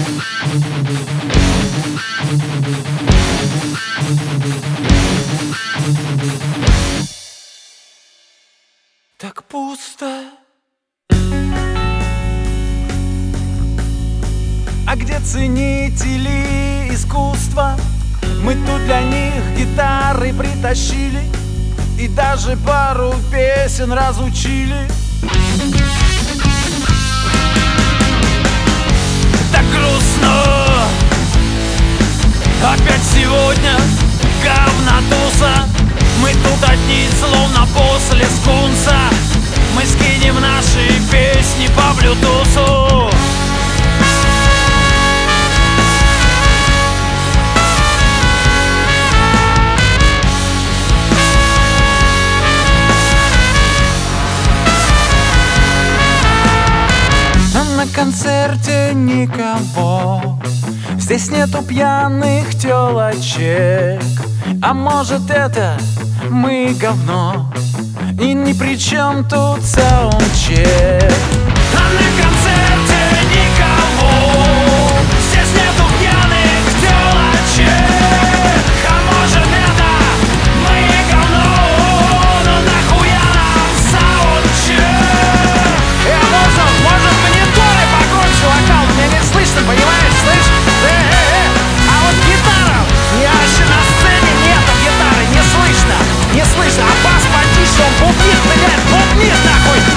Так пусто. А где ценители искусства? Мы тут для них гитары притащили и даже пару песен разучили. Так грустно. Опять сегодня говнотуса. Мы тут одни, словно после скунса. Мы скинем наши песни по блютусу. На концерте никого, здесь нету пьяных тёлочек. А может это мы говно, и ни при чем тут саундчек. А на концерте никого, здесь нету пьяных тёлочек. А может это мы говно, но нахуя нам саундчек? Может мониторы погромче вокал, меня не слышно, понимаешь, слышь? А вот гитара, я вообще на сцене нету гитары, не слышно, а бас потише, он бубнит, блядь, бубнит нахуй.